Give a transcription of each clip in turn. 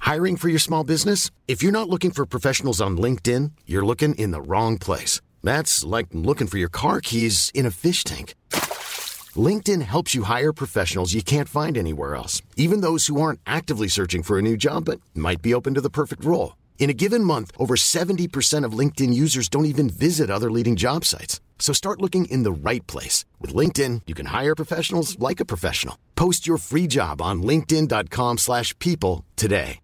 Hiring for your small business? If you're not looking for professionals on LinkedIn, you're looking in the wrong place. That's like looking for your car keys in a fish tank. LinkedIn helps you hire professionals you can't find anywhere else, even those who aren't actively searching for a new job but might be open to the perfect role. In a given month, over 70% of LinkedIn users don't even visit other leading job sites. So start looking in the right place. With LinkedIn, you can hire professionals like a professional. Post your free job on linkedin.com/people today.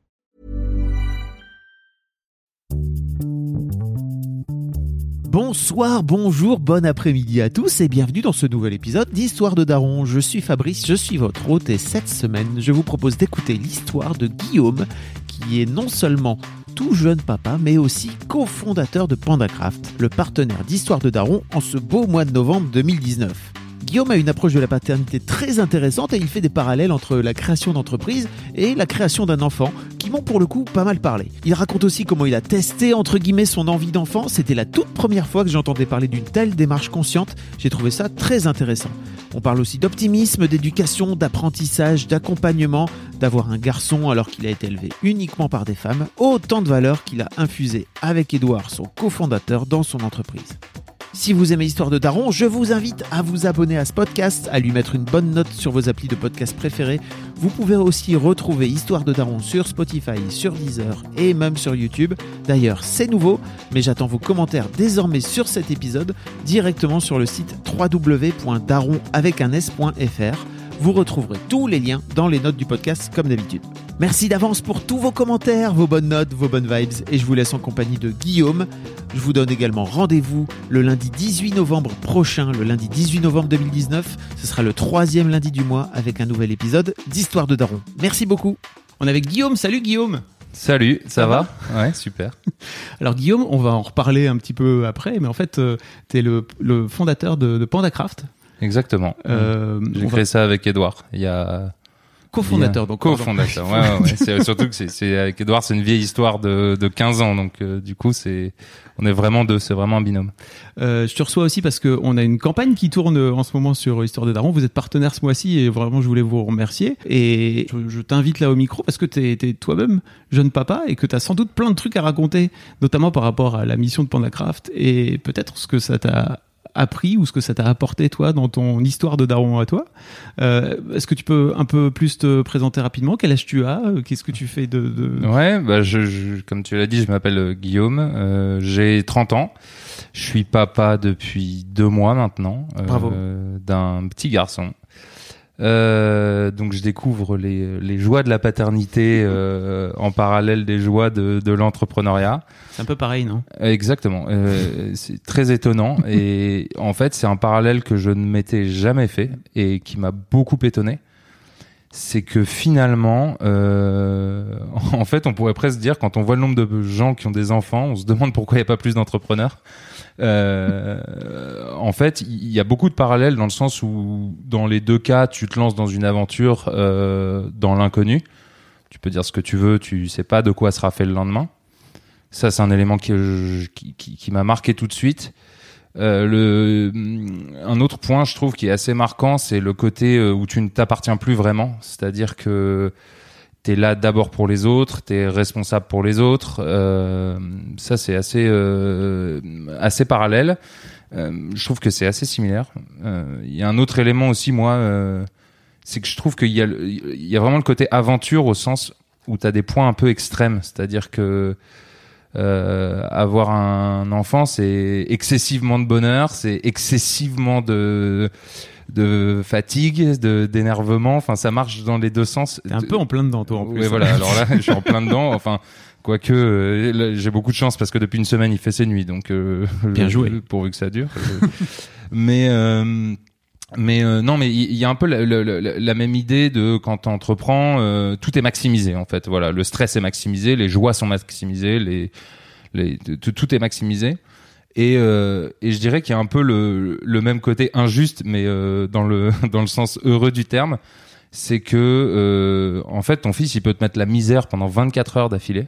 Bonsoir, bonjour, bon après-midi à tous et bienvenue dans ce nouvel épisode d'Histoire de Daron. Je suis Fabrice, je suis votre hôte et cette semaine, je vous propose d'écouter l'histoire de Guillaume qui est non seulement tout jeune papa, mais aussi cofondateur de PandaCraft, le partenaire d'Histoire de Daron en ce beau mois de novembre 2019. Guillaume a une approche de la paternité très intéressante et il fait des parallèles entre la création d'entreprise et la création d'un enfant qui m'ont pour le coup pas mal parlé. Il raconte aussi comment il a testé entre guillemets son envie d'enfant. C'était la toute première fois que j'entendais parler d'une telle démarche consciente. J'ai trouvé ça très intéressant. On parle aussi d'optimisme, d'éducation, d'apprentissage, d'accompagnement, d'avoir un garçon alors qu'il a été élevé uniquement par des femmes. Autant de valeurs qu'il a infusées avec Edouard, son cofondateur, dans son entreprise. Si vous aimez Histoire de Daron, je vous invite à vous abonner à ce podcast, à lui mettre une bonne note sur vos applis de podcast préférés. Vous pouvez aussi retrouver Histoire de Daron sur Spotify, sur Deezer et même sur YouTube. D'ailleurs, c'est nouveau, mais j'attends vos commentaires désormais sur cet épisode directement sur le site www.daron.fr. Vous retrouverez tous les liens dans les notes du podcast comme d'habitude. Merci d'avance pour tous vos commentaires, vos bonnes notes, vos bonnes vibes et je vous laisse en compagnie de Guillaume. Je vous donne également rendez-vous le lundi 18 novembre prochain, le lundi 18 novembre 2019. Ce sera le 3e lundi du mois avec un nouvel épisode d'Histoire de Daron. Merci beaucoup. On est avec Guillaume. Salut Guillaume. Salut, ça va ? Ouais, super. Alors Guillaume, on va en reparler un petit peu après, mais en fait, tu es le fondateur de PandaCraft. Exactement. J'ai créé ça avec Edouard. Il y a cofondateur, donc cofondateur. Ouais. C'est surtout que c'est avec Edouard, c'est une vieille histoire de 15 ans, donc du coup on est vraiment deux, c'est vraiment un binôme. Je te reçois aussi parce que on a une campagne qui tourne en ce moment sur Histoire de Daron. Vous êtes partenaire ce mois-ci et vraiment je voulais vous remercier. Et je t'invite là au micro parce que t'es toi-même jeune papa et que t'as sans doute plein de trucs à raconter, notamment par rapport à la mission de PandaCraft et peut-être ce que ça t'a appris ou ce que ça t'a apporté toi dans ton histoire de daron à toi. Est-ce que tu peux un peu plus te présenter rapidement ? Quel âge tu as ? Qu'est-ce que tu fais Ouais, bah je comme tu l'as dit, je m'appelle Guillaume, j'ai 30 ans. Je suis papa depuis 2 mois maintenant. Bravo. D'un petit garçon. Donc je découvre les joies de la paternité en parallèle des joies de l'entrepreneuriat. C'est un peu pareil, non ? Exactement. C'est très étonnant et en fait c'est un parallèle que je ne m'étais jamais fait et qui m'a beaucoup étonné. C'est que finalement, en fait, on pourrait presque dire quand on voit le nombre de gens qui ont des enfants, on se demande pourquoi il n'y a pas plus d'entrepreneurs. En fait, il y a beaucoup de parallèles dans le sens où, dans les deux cas, tu te lances dans une aventure dans l'inconnu. Tu peux dire ce que tu veux, tu sais pas de quoi sera fait le lendemain. Ça, c'est un élément qui m'a marqué tout de suite. Un autre point, je trouve, qui est assez marquant, c'est le côté où tu ne t'appartiens plus vraiment. C'est-à-dire que t'es là d'abord pour les autres, t'es responsable pour les autres. Ça, c'est assez parallèle. Je trouve que c'est assez similaire. Il y a un autre élément aussi, moi, c'est que je trouve qu'il y a vraiment le côté aventure au sens où t'as des points un peu extrêmes. C'est-à-dire que avoir un enfant, c'est excessivement de bonheur, c'est excessivement de fatigue, d'énervement. Enfin, ça marche dans les deux sens. T'es un peu en plein dedans, toi, en plus. Ouais, voilà. Alors là, je suis en plein dedans. Enfin, quoique, là, j'ai beaucoup de chance parce que depuis une semaine, il fait ses nuits. Donc, bien joué. Pourvu que ça dure. Mais non, mais il y a un peu la même idée de quand t'entreprends, tout est maximisé en fait. Voilà, le stress est maximisé, les joies sont maximisées, tout est maximisé. Et je dirais qu'il y a un peu le même côté injuste, mais dans le sens heureux du terme, c'est que en fait ton fils il peut te mettre la misère pendant 24 heures d'affilée.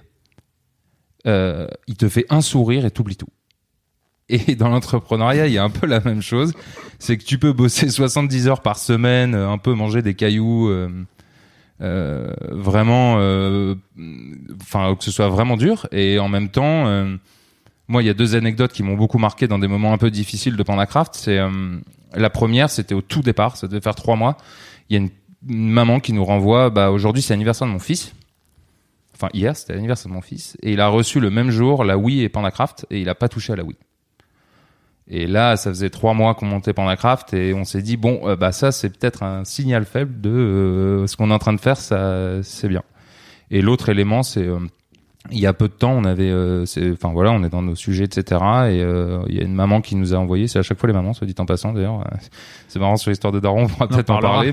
Il te fait un sourire et t'oublies tout. Et dans l'entrepreneuriat, il y a un peu la même chose. C'est que tu peux bosser 70 heures par semaine, un peu manger des cailloux, vraiment que ce soit vraiment dur. Et en même temps, moi, il y a 2 anecdotes qui m'ont beaucoup marqué dans des moments un peu difficiles de Pandacraft. C'est la première, c'était au tout départ, ça devait faire 3 mois. Il y a une maman qui nous renvoie, aujourd'hui c'est l'anniversaire de mon fils. Enfin, hier, c'était l'anniversaire de mon fils. Et il a reçu le même jour la Wii et Pandacraft, et il a pas touché à la Wii. Et là, ça faisait 3 mois qu'on montait Pandacraft, et on s'est dit, ça, c'est peut-être un signal faible de ce qu'on est en train de faire, ça, c'est bien. Et l'autre élément, c'est, il y a peu de temps, on avait, on est dans nos sujets, etc. Et il y a une maman qui nous a envoyé. C'est à chaque fois les mamans, soit dit en passant. D'ailleurs, c'est marrant sur l'histoire de Daron. On pourra peut-être en parler,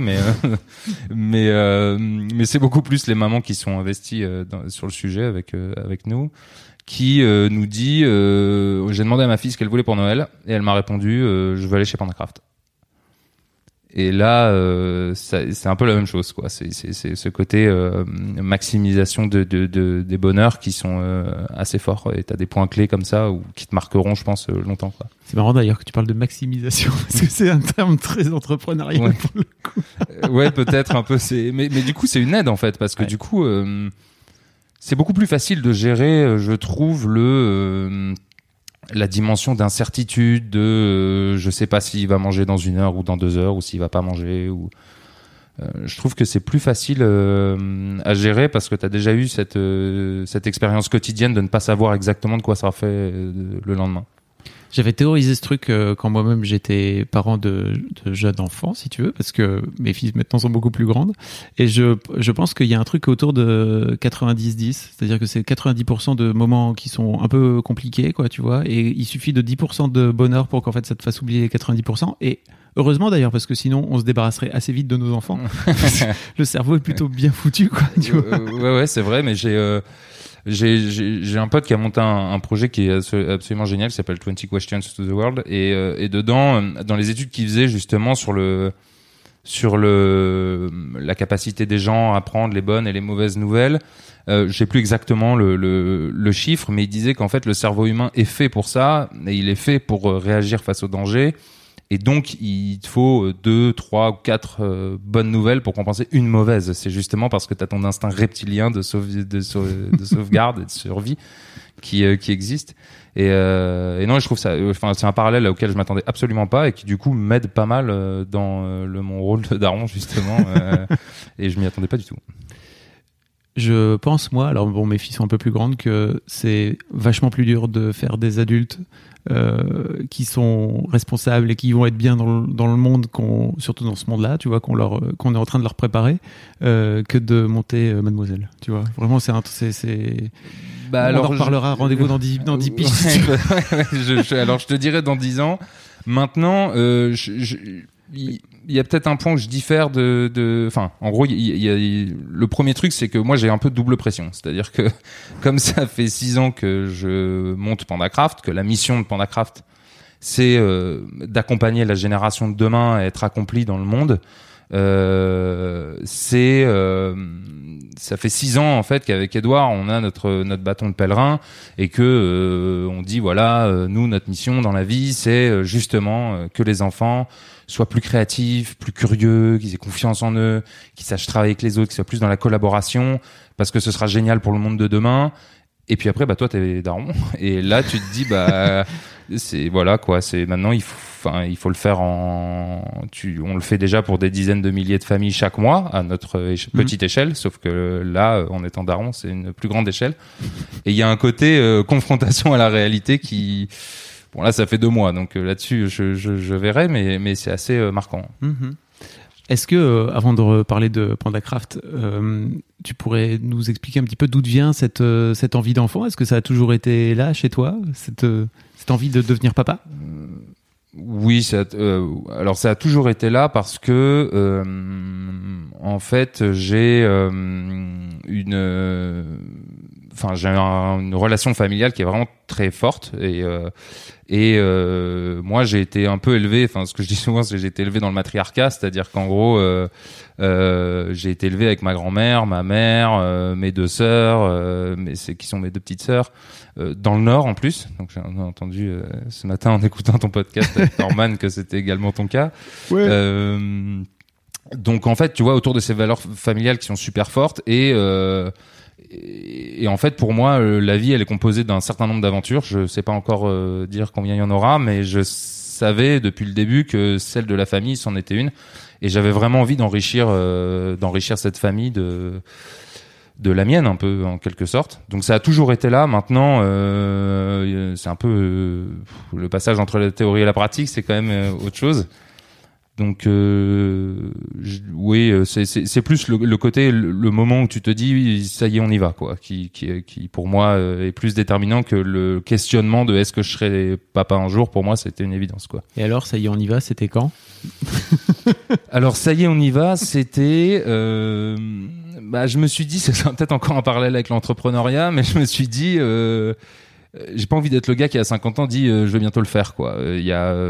mais c'est beaucoup plus les mamans qui sont investies sur le sujet avec nous, qui nous dit. J'ai demandé à ma fille ce qu'elle voulait pour Noël, et elle m'a répondu je veux aller chez Pandacraft. Et là, c'est un peu la même chose, quoi. C'est ce côté maximisation des bonheurs qui sont assez forts. Et t'as des points clés comme ça qui te marqueront, je pense, longtemps, quoi. C'est marrant d'ailleurs que tu parles de maximisation, parce que c'est un terme très entrepreneurial pour le coup. Ouais, peut-être un peu. Mais du coup, c'est une aide en fait, parce que du coup, c'est beaucoup plus facile de gérer, je trouve, la dimension d'incertitude de je sais pas s'il va manger dans 1 heure ou dans 2 heures, ou s'il va pas manger, ou je trouve que c'est plus facile à gérer parce que tu as déjà eu cette expérience quotidienne de ne pas savoir exactement de quoi ça fait le lendemain. J'avais théorisé ce truc quand moi-même j'étais parent de jeunes enfants, si tu veux, parce que mes filles maintenant sont beaucoup plus grandes. Et je pense qu'il y a un truc autour de 90-10, c'est-à-dire que c'est 90% de moments qui sont un peu compliqués, quoi, tu vois. Et il suffit de 10% de bonheur pour qu'en fait ça te fasse oublier les 90%. Et heureusement d'ailleurs, parce que sinon on se débarrasserait assez vite de nos enfants. Le cerveau est plutôt bien foutu, quoi, tu vois. Ouais, c'est vrai, mais j'ai un pote qui a monté un projet qui est absolument génial, qui s'appelle 20 Questions to the World, et dedans, dans les études qu'il faisait justement sur la capacité des gens à prendre les bonnes et les mauvaises nouvelles, je sais plus exactement le chiffre, mais il disait qu'en fait le cerveau humain est fait pour ça, et il est fait pour réagir face au danger. Et donc, il te faut 2, 3 ou 4 bonnes nouvelles pour compenser une mauvaise. C'est justement parce que tu as ton instinct reptilien de sauvegarde et de survie qui existe. Et non, je trouve ça, c'est un parallèle auquel je m'attendais absolument pas et qui du coup m'aide pas mal dans mon rôle de daron justement. Et je m'y attendais pas du tout. Je pense, moi, alors bon, mes filles sont un peu plus grandes, que c'est vachement plus dur de faire des adultes qui sont responsables et qui vont être bien dans le monde, surtout dans ce monde-là, tu vois, qu'on est en train de leur préparer, que de monter Mademoiselle, tu vois. Vraiment, on en reparlera, rendez-vous dans 10 pistes. Alors, je te dirais dans 10 ans. Maintenant, il y a peut-être un point où je diffère en gros, le premier truc, c'est que moi, j'ai un peu de double pression. C'est-à-dire que, comme ça fait 6 ans que je monte Pandacraft, que la mission de Pandacraft, c'est d'accompagner la génération de demain à être accomplie dans le monde, ça fait 6 ans, en fait, qu'avec Edouard, on a notre bâton de pèlerin et que, on dit, voilà, nous, notre mission dans la vie, c'est justement que les enfants soient plus créatifs, plus curieux, qu'ils aient confiance en eux, qu'ils sachent travailler avec les autres, qu'ils soient plus dans la collaboration, parce que ce sera génial pour le monde de demain. Et puis après, toi, t'es daron. Et là, tu te dis, c'est, voilà, quoi, c'est maintenant, il faut le faire on le fait déjà pour des dizaines de milliers de familles chaque mois, à notre petite échelle, sauf que là, en étant daron, c'est une plus grande échelle. Et il y a un côté, confrontation à la réalité qui, bon, là, ça fait 2 mois, donc là-dessus, je verrai, mais c'est assez marquant. Mm-hmm. Est-ce que, avant de reparler de Pandacraft, tu pourrais nous expliquer un petit peu d'où vient cette envie d'enfant ? Est-ce que ça a toujours été là chez toi, cette envie de devenir papa ? Oui, alors ça a toujours été là parce que, en fait, j'ai une relation familiale qui est vraiment très forte et moi j'ai été un peu élevé, ce que je dis souvent, c'est que j'ai été élevé dans le matriarcat, c'est-à-dire qu'en gros j'ai été élevé avec ma grand-mère, ma mère, mes 2 sœurs, qui sont mes 2 petites sœurs, dans le Nord en plus. Donc j'ai entendu ce matin en écoutant ton podcast avec Norman que c'était également ton cas. Ouais. Donc en fait, tu vois, autour de ces valeurs familiales qui sont super fortes et et en fait, pour moi, la vie, elle est composée d'un certain nombre d'aventures. Je sais pas encore dire combien il y en aura, mais je savais depuis le début que celle de la famille, c'en était une. Et j'avais vraiment envie d'enrichir cette famille de la mienne, un peu, en quelque sorte. Donc ça a toujours été là. Maintenant, c'est un peu le passage entre la théorie et la pratique, c'est quand même autre chose. Donc oui, c'est plus le côté, le moment où tu te dis ça y est, on y va, quoi, qui pour moi est plus déterminant que le questionnement de est-ce que je serai papa un jour. Pour moi, c'était une évidence, quoi. Et alors, ça y est, on y va, c'était quand? Alors ça y est, on y va, c'était je me suis dit, c'est peut-être encore un parallèle avec l'entrepreneuriat, mais je me suis dit j'ai pas envie d'être le gars qui à 50 ans dit je vais bientôt le faire, quoi. Il y a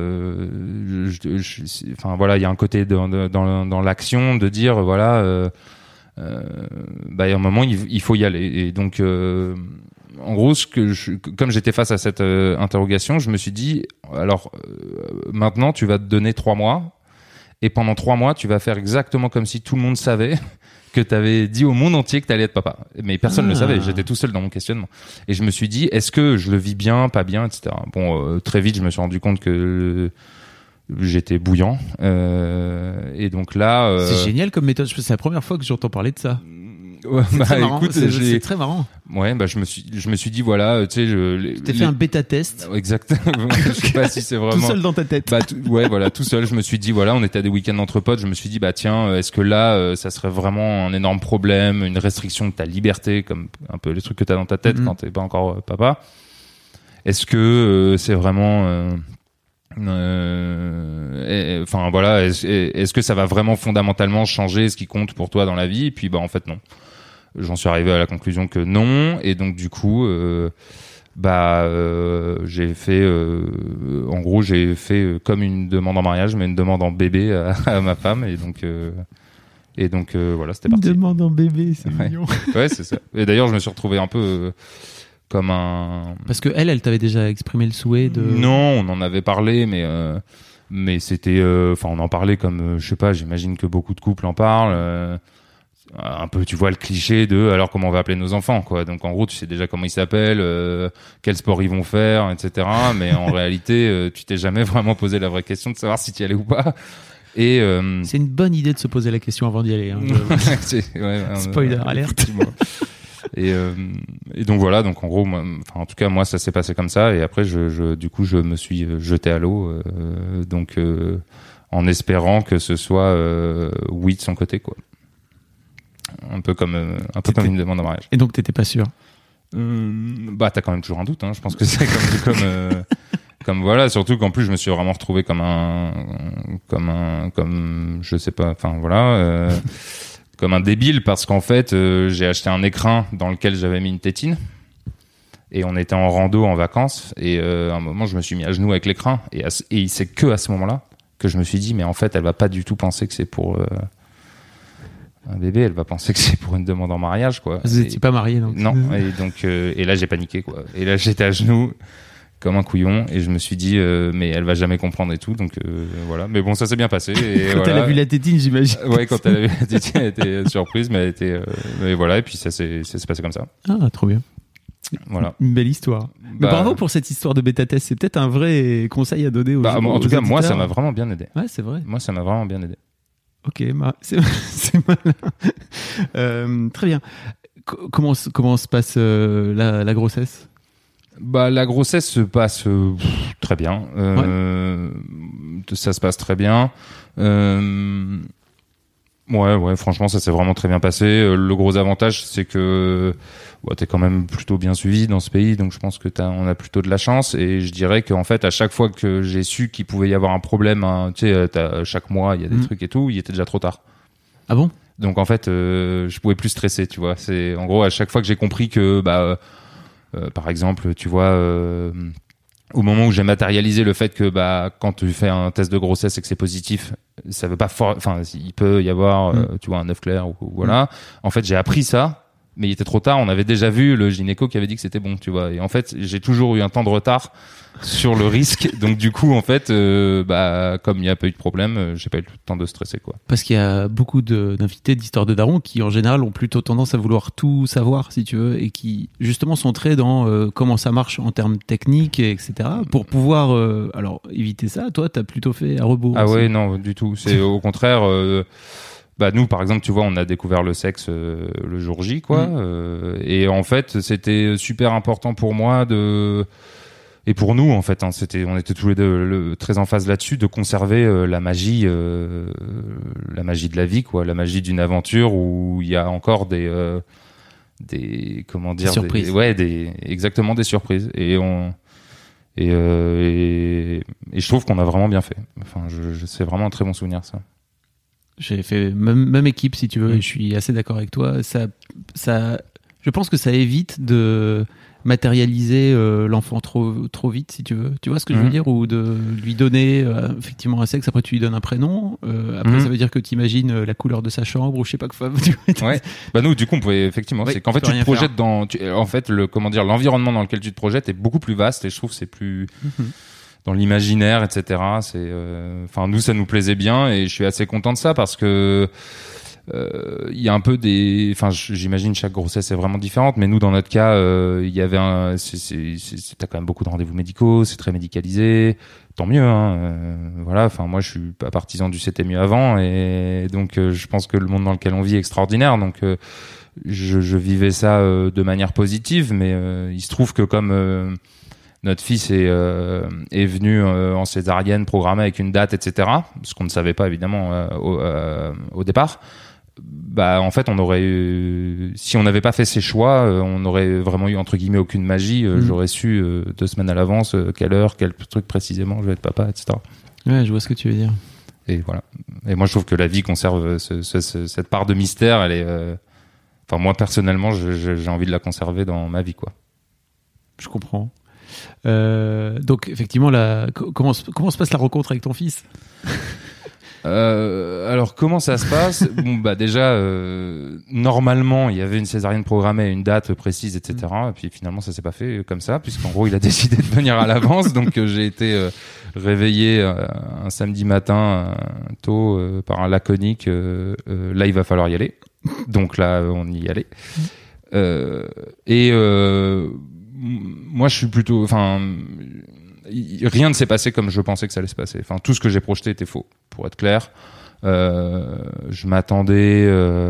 enfin voilà, il y a un côté dans l'action de dire voilà il y a un moment il faut y aller. Et donc en gros, comme j'étais face à cette interrogation, je me suis dit alors maintenant tu vas te donner 3 mois et pendant 3 mois tu vas faire exactement comme si tout le monde savait que t'avais dit au monde entier que t'allais être papa. Mais personne ne le savait. J'étais tout seul dans mon questionnement. Et je me suis dit, est-ce que je le vis bien, pas bien, etc. Bon, très vite, je me suis rendu compte que j'étais bouillant. Et donc là... C'est génial comme méthode. C'est la première fois que j'entends parler de ça. Ouais, écoute, c'est très marrant. Ouais, je me suis dit voilà, tu sais, tu t'es fait un bêta test. Exactement. Je sais pas si c'est vraiment tout seul dans ta tête. Ouais, voilà, tout seul. Je me suis dit voilà, on était à des week-ends entre potes. Je me suis dit tiens, est-ce que là, ça serait vraiment un énorme problème, une restriction de ta liberté, comme un peu les trucs que t'as dans ta tête quand t'es pas encore papa. Est-ce que c'est vraiment enfin voilà, est-ce que ça va vraiment fondamentalement changer ce qui compte pour toi dans la vie? Et puis en fait non. J'en suis arrivé à la conclusion que non, et donc du coup j'ai fait en gros j'ai fait comme une demande en mariage, mais une demande en bébé à ma femme, et donc voilà, c'était parti. Une demande en bébé, c'est mignon. Ouais, c'est ça. Et d'ailleurs je me suis retrouvé un peu comme un... Parce que elle t'avait déjà exprimé le souhait de... Non, on en avait parlé, mais c'était... Enfin, on en parlait comme... je sais pas, j'imagine que beaucoup de couples en parlent. Un peu, tu vois, le cliché de... Alors, comment on va appeler nos enfants, quoi. Donc, en gros, tu sais déjà comment ils s'appellent, quel sport ils vont faire, etc. Mais en réalité, tu t'es jamais vraiment posé la vraie question de savoir si tu y allais ou pas. Et c'est une bonne idée de se poser la question avant d'y aller. Hein, spoiler alerte. Et donc voilà, donc en gros, en tout cas moi ça s'est passé comme ça, et après du coup je me suis jeté à l'eau, donc en espérant que ce soit oui de son côté, quoi. Un peu comme une demande en mariage. Et donc t'étais pas sûr? T'as quand même toujours un doute, hein. Je pense que c'est comme voilà, surtout qu'en plus je me suis vraiment retrouvé comme je sais pas, enfin voilà. Comme un débile, parce qu'en fait j'ai acheté un écrin dans lequel j'avais mis une tétine, et on était en rando en vacances, et à un moment je me suis mis à genoux avec l'écrin, et c'est que à ce moment-là que je me suis dit mais en fait elle va pas du tout penser que c'est pour un bébé, elle va penser que c'est pour une demande en mariage, quoi. Vous étiez pas mariés, donc? Non, et donc et là j'ai paniqué, quoi, et là j'étais à genoux comme un couillon, et je me suis dit mais elle va jamais comprendre et tout, donc voilà. Mais bon, ça s'est bien passé. Et quand elle a vu la tétine, j'imagine. Ouais, quand elle a vu la tétine, elle était surprise, mais elle était mais voilà, et puis ça s'est passé comme ça. Ah, trop bien. Voilà. Une belle histoire. Mais bravo pour cette histoire de bêta test. C'est peut-être un vrai conseil à donner aux en tout cas, moi ça m'a vraiment bien aidé. Ouais, c'est vrai. Moi ça m'a vraiment bien aidé. Ok, c'est malin. Très bien. Comment se passe la grossesse? La grossesse se passe très bien. Ça se passe très bien. Ouais, franchement, ça s'est vraiment très bien passé. Le gros avantage, c'est que t'es quand même plutôt bien suivi dans ce pays, donc je pense que on a plutôt de la chance. Et je dirais qu'en fait, à chaque fois que j'ai su qu'il pouvait y avoir un problème, hein, tu sais, chaque mois, il y a des trucs et tout, il était déjà trop tard. Ah bon? Donc en fait, je pouvais plus stresser, tu vois. C'est en gros à chaque fois que j'ai compris que par exemple, tu vois, au moment où j'ai matérialisé le fait que quand tu fais un test de grossesse et que c'est positif, ça veut pas il peut y avoir tu vois un œuf clair ou voilà. En fait, j'ai appris ça mais il était trop tard. On avait déjà vu le gynéco qui avait dit que c'était bon, tu vois. Et en fait, j'ai toujours eu un temps de retard sur le risque. Donc du coup, en fait, comme il n'y a pas eu de problème, j'ai pas eu le temps de stresser, quoi. Parce qu'il y a beaucoup d'invités d'Histoire de Daron qui, en général, ont plutôt tendance à vouloir tout savoir, si tu veux, et qui, justement, sont très dans comment ça marche en termes techniques, etc. Pour pouvoir, alors, éviter ça, toi, t'as plutôt fait à rebours. Ah aussi. ouais, non, du tout. C'est au contraire... nous, par exemple, tu vois, on a découvert le sexe le jour J, quoi. Et en fait, c'était super important pour moi et pour nous, en fait, hein, on était tous les deux très en phase là-dessus, de conserver la magie de la vie, quoi, la magie d'une aventure où il y a encore des surprises. Exactement des surprises. Et je trouve qu'on a vraiment bien fait. Enfin, c'est vraiment un très bon souvenir, ça. J'ai fait même équipe, si tu veux, et je suis assez d'accord avec toi. Je pense que ça évite de matérialiser l'enfant trop vite, si tu veux. Tu vois ce que je veux dire? Ou de lui donner effectivement un sexe, après tu lui donnes un prénom. Après, ça veut dire que tu imagines la couleur de sa chambre ou je sais pas quoi. Ouais. Nous, du coup, on pouvait effectivement. Oui, c'est qu'en fait, tu te projettes l'environnement dans lequel tu te projettes est beaucoup plus vaste et je trouve que c'est plus. Dans l'imaginaire, etc. Nous, ça nous plaisait bien et je suis assez content de ça parce que il y a un peu j'imagine chaque grossesse est vraiment différente, mais nous, dans notre cas, il y avait t'as quand même beaucoup de rendez-vous médicaux, c'est très médicalisé, tant mieux, hein. Voilà. Enfin, moi, je suis pas partisan du c'était mieux avant et donc je pense que le monde dans lequel on vit est extraordinaire, donc je vivais ça de manière positive, mais il se trouve que comme notre fils est venu en césarienne programmée avec une date, etc. Ce qu'on ne savait pas évidemment au départ. En fait, on aurait si on n'avait pas fait ces choix, on aurait vraiment eu entre guillemets aucune magie. J'aurais su 2 semaines à l'avance quelle heure, quel truc précisément je vais être papa, etc. Ouais, je vois ce que tu veux dire. Et voilà. Et moi, je trouve que la vie conserve cette part de mystère. Elle est. Moi personnellement, j'ai envie de la conserver dans ma vie, quoi. Je comprends. Donc effectivement, comment se passe la rencontre avec ton fils? Alors comment ça se passe? Déjà normalement il y avait une césarienne programmée, une date précise, etc. Et puis finalement ça s'est pas fait comme ça, puisqu'en gros il a décidé de venir à l'avance. Donc j'ai été réveillé un samedi matin tôt par un laconique. Là il va falloir y aller. Donc là on y allait. Moi, je suis plutôt. Rien ne s'est passé comme je pensais que ça allait se passer. Tout ce que j'ai projeté était faux, pour être clair. Je m'attendais.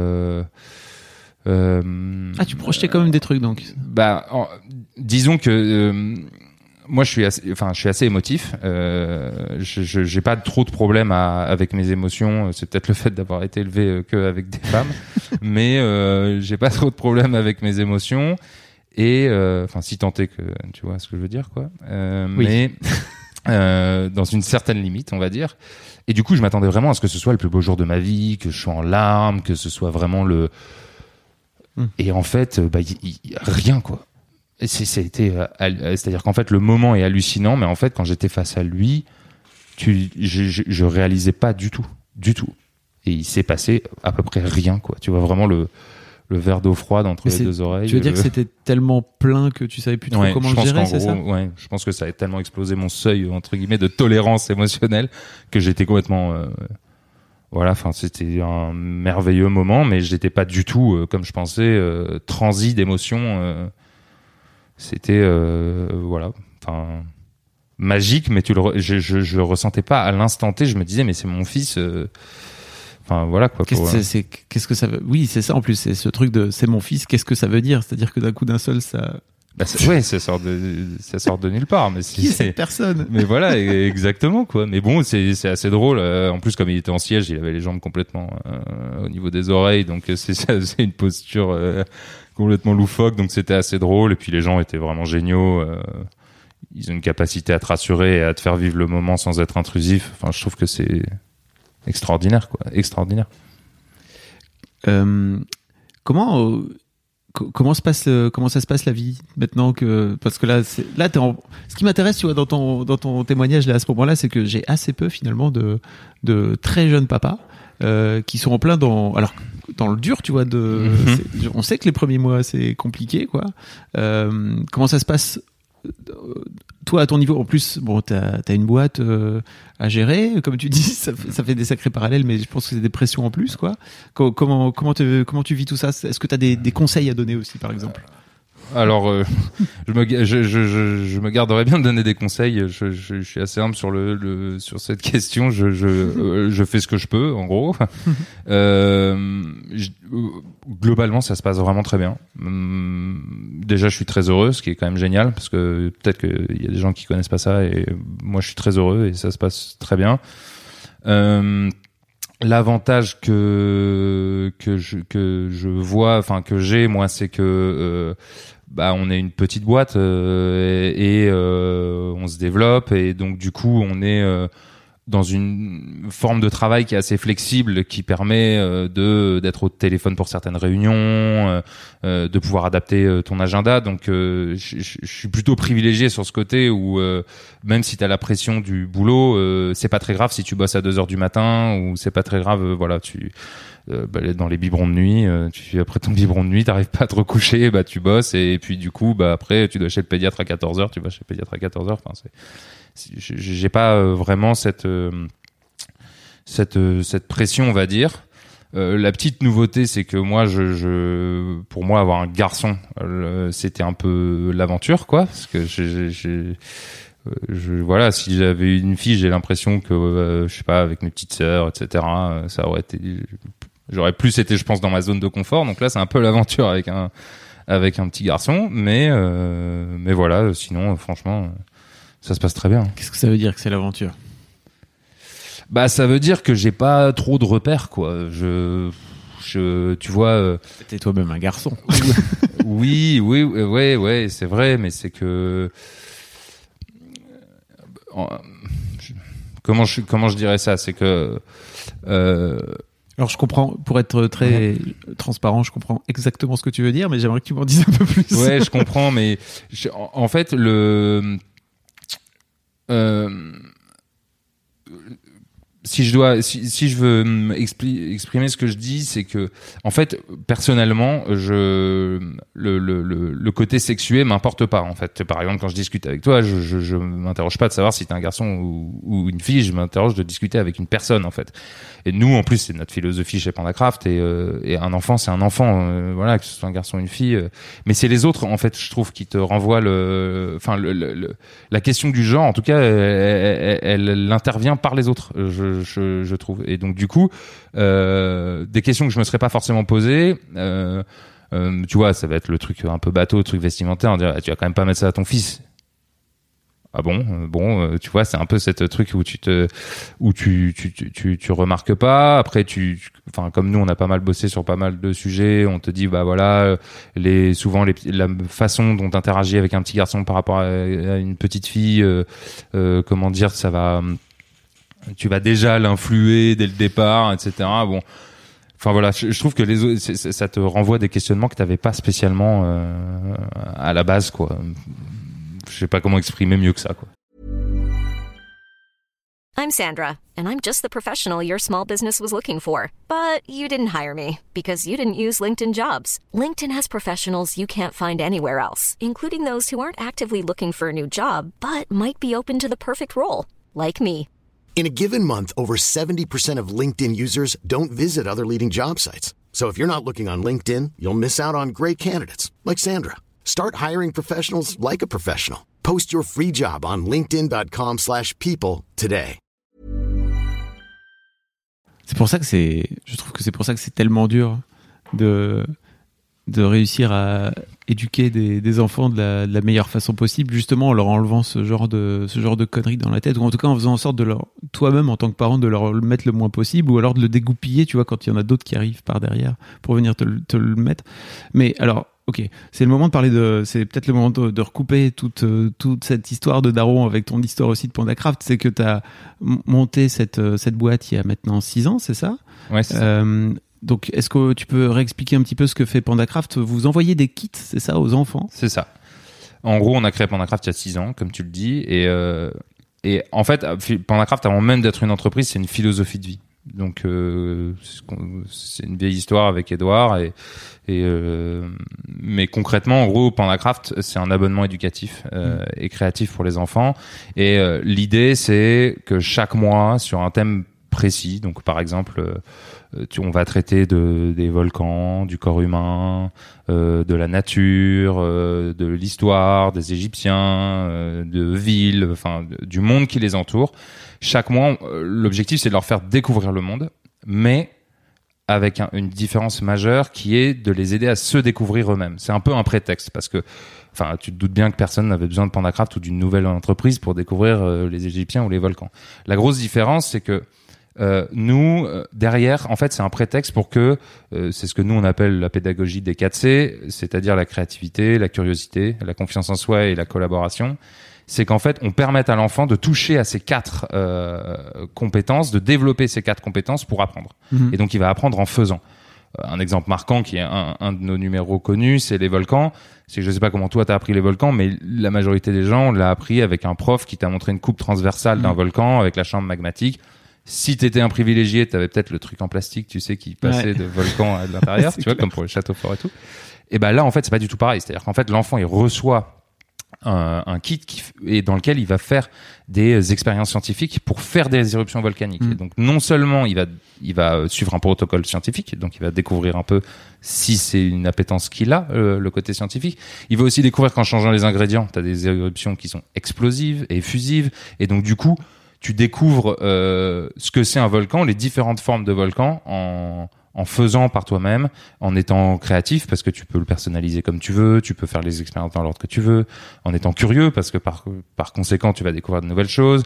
Tu projetais quand même des trucs, donc. Disons que moi, je suis assez émotif. J'ai pas trop de problèmes avec mes émotions. C'est peut-être le fait d'avoir été élevé qu'avec des femmes, mais j'ai pas trop de problèmes avec mes émotions. Et si tant est que tu vois ce que je veux dire, quoi. Oui. Mais dans une certaine limite, on va dire. Et du coup, je m'attendais vraiment à ce que ce soit le plus beau jour de ma vie, que je sois en larmes, que ce soit vraiment le. Et en fait, y a rien, quoi. C'est-à-dire qu'en fait, le moment est hallucinant, mais en fait, quand j'étais face à lui, je réalisais pas du tout. Et il s'est passé à peu près rien, quoi. Tu vois vraiment le verre d'eau froide entre les deux oreilles. Tu veux dire que c'était tellement plein que tu savais plus trop comment le gérer, c'est ça? Ouais, je pense que ça a tellement explosé mon seuil, entre guillemets, de tolérance émotionnelle que j'étais complètement... c'était un merveilleux moment, mais j'étais pas du tout, comme je pensais, transi d'émotions. C'était, magique, mais je le ressentais pas à l'instant T. Je me disais, mais c'est mon fils... voilà quoi. Qu'est-ce que ça veut? Oui, c'est ça en plus, c'est ce truc de c'est mon fils. Qu'est-ce que ça veut dire? C'est-à-dire que d'un coup d'un seul ça. Ça sort de nulle part. Mais qui est cette personne? Mais voilà, exactement quoi. Mais bon, c'est assez drôle. En plus, comme il était en siège, il avait les jambes complètement au niveau des oreilles, donc c'est une posture complètement loufoque. Donc c'était assez drôle. Et puis les gens étaient vraiment géniaux. Ils ont une capacité à te rassurer et à te faire vivre le moment sans être intrusif. Je trouve que c'est extraordinaire, quoi. Extraordinaire. Comment ça se passe la vie maintenant que, parce que là ce qui m'intéresse, tu vois, dans ton témoignage là à ce moment-là, c'est que j'ai assez peu finalement de très jeunes papas qui sont en plein dans le dur, tu vois. On sait que les premiers mois c'est compliqué, quoi. Comment ça se passe? Toi, à ton niveau, en plus, bon, t'as une boîte à gérer, comme tu dis, ça fait des sacrés parallèles, mais je pense que c'est des pressions en plus, quoi. Comment tu vis tout ça? Est-ce que t'as des conseils à donner aussi, par exemple? Alors, je me garderais bien de donner des conseils. Je suis assez humble sur cette question. Je fais ce que je peux, en gros. Globalement, ça se passe vraiment très bien. Déjà, je suis très heureux, ce qui est quand même génial, parce que peut-être qu'il y a des gens qui connaissent pas ça, et moi, je suis très heureux et ça se passe très bien. L'avantage que je vois, enfin que j'ai, moi, c'est que on est une petite boîte et on se développe, et donc du coup on est dans une forme de travail qui est assez flexible, qui permet d'être au téléphone pour certaines réunions, de pouvoir adapter ton agenda. Donc je suis plutôt privilégié sur ce côté où même si tu as la pression du boulot, c'est pas très grave si tu bosses à 2h du matin, ou c'est pas très grave, voilà, dans les biberons de nuit, après ton biberon de nuit, t'arrives pas à te recoucher, tu bosses, et puis du coup après tu dois chez le pédiatre à 14h, tu vas chez le pédiatre à 14h. Enfin, j'ai pas vraiment cette pression, on va dire. La petite nouveauté, c'est que moi, pour moi, avoir un garçon, c'était un peu l'aventure, quoi, parce que voilà, si j'avais une fille, j'ai l'impression que je sais pas, avec mes petites sœurs, etc., ça aurait été, j'aurais plus été, je pense, dans ma zone de confort. Donc là, c'est un peu l'aventure avec un petit garçon, mais voilà, sinon, franchement, ça se passe très bien. Qu'est-ce que ça veut dire que c'est l'aventure? Ça veut dire que j'ai pas trop de repères, quoi. Tu vois. T'es toi-même un garçon. Oui, c'est vrai, mais c'est que. Comment je dirais ça? C'est que. Alors je comprends, pour être très transparent, je comprends exactement ce que tu veux dire, mais j'aimerais que tu m'en dises un peu plus. Ouais, je comprends, mais en fait si je veux exprimer ce que je dis, c'est que en fait personnellement, le côté sexué m'importe pas, en fait. Par exemple, quand je discute avec toi, je m'interroge pas de savoir si t'es un garçon ou une fille, je m'interroge de discuter avec une personne, en fait. Et nous, en plus, c'est notre philosophie chez Pandacraft, et un enfant, c'est un enfant, voilà, que ce soit un garçon ou une fille. Mais c'est les autres, en fait, je trouve, qui te renvoient la question du genre, en tout cas, elle intervient par les autres, je trouve. Et donc, du coup, des questions que je me serais pas forcément posées, tu vois, ça va être le truc un peu bateau, le truc vestimentaire, on dirait, tu vas quand même pas mettre ça à ton fils. Ah bon, tu vois, c'est un peu cette truc où tu remarques pas. Après, enfin, comme nous, on a pas mal bossé sur pas mal de sujets, on te dit, voilà, la façon dont t'interagis avec un petit garçon par rapport à une petite fille, comment dire, tu vas déjà l'influer dès le départ, etc. Bon. Enfin voilà, je trouve que ça te renvoie des questionnements que t'avais pas spécialement à la base, quoi. Je sais pas comment exprimer mieux que ça, quoi. I'm Sandra, and I'm just the professional your small business was looking for. But you didn't hire me because you didn't use LinkedIn Jobs. LinkedIn has professionals you can't find anywhere else, including those who aren't actively looking for a new job, but might be open to the perfect role, like me. In a given month, over 70% of LinkedIn users don't visit other leading job sites. So if you're not looking on LinkedIn, you'll miss out on great candidates like Sandra. Start hiring professionals like a professional. Post your free job on linkedin.com/people today. Je trouve que c'est pour ça que c'est tellement dur de réussir à éduquer des enfants de la meilleure façon possible, justement en leur enlevant ce genre de conneries dans la tête, ou en tout cas en faisant en sorte toi-même en tant que parent, de leur le mettre le moins possible, ou alors de le dégoupiller, tu vois, quand il y en a d'autres qui arrivent par derrière pour venir te le mettre. Mais alors, ok, c'est peut-être le moment de recouper toute cette histoire de daron avec ton histoire aussi de Pandacraft. C'est que tu as monté cette boîte il y a maintenant 6 ans, c'est ça? Ouais, c'est ça. Donc, est-ce que tu peux réexpliquer un petit peu ce que fait Pandacraft? Vous envoyez des kits, c'est ça, aux enfants? C'est ça. En gros, on a créé Pandacraft il y a 6 ans, comme tu le dis, et en fait, Pandacraft, avant même d'être une entreprise, c'est une philosophie de vie. Donc c'est une vieille histoire avec Edouard mais concrètement en gros Pandacraft c'est un abonnement éducatif et créatif pour les enfants et l'idée c'est que chaque mois sur un thème précis, donc par exemple on va traiter des volcans, du corps humain, de la nature, de l'histoire, des Égyptiens, de villes, enfin du monde qui les entoure. Chaque mois, l'objectif c'est de leur faire découvrir le monde, mais avec une différence majeure qui est de les aider à se découvrir eux-mêmes. C'est un peu un prétexte parce que enfin, tu te doutes bien que personne n'avait besoin de Pandacraft ou d'une nouvelle entreprise pour découvrir les Égyptiens ou les volcans. La grosse différence, c'est que nous, derrière, en fait, c'est un prétexte pour que, c'est ce que nous on appelle la pédagogie des 4C, c'est-à-dire la créativité, la curiosité, la confiance en soi et la collaboration. C'est qu'en fait, on permette à l'enfant de toucher à ces 4 compétences, de développer ces 4 compétences pour apprendre. Et donc, il va apprendre en faisant. Un exemple marquant qui est un de nos numéros connus, c'est les volcans. C'est que je sais pas comment toi t'as appris les volcans, mais la majorité des gens l'a appris avec un prof qui t'a montré une coupe transversale d'un volcan avec la chambre magmatique. Si t'étais un privilégié, t'avais peut-être le truc en plastique, tu sais, qui passait de volcan à l'intérieur, tu vois, comme pour les châteaux forts et tout. Et ben là, en fait, c'est pas du tout pareil. C'est-à-dire qu'en fait, l'enfant, il reçoit un kit et dans lequel il va faire des expériences scientifiques pour faire des éruptions volcaniques. Et donc non seulement il va suivre un protocole scientifique, donc il va découvrir un peu si c'est une appétence qu'il a, le côté scientifique. Il va aussi découvrir qu'en changeant les ingrédients, tu as des éruptions qui sont explosives et fusives, et donc du coup tu découvres ce que c'est un volcan, les différentes formes de volcans en faisant par toi-même, en étant créatif parce que tu peux le personnaliser comme tu veux, tu peux faire les expériences dans l'ordre que tu veux, en étant curieux parce que par conséquent tu vas découvrir de nouvelles choses.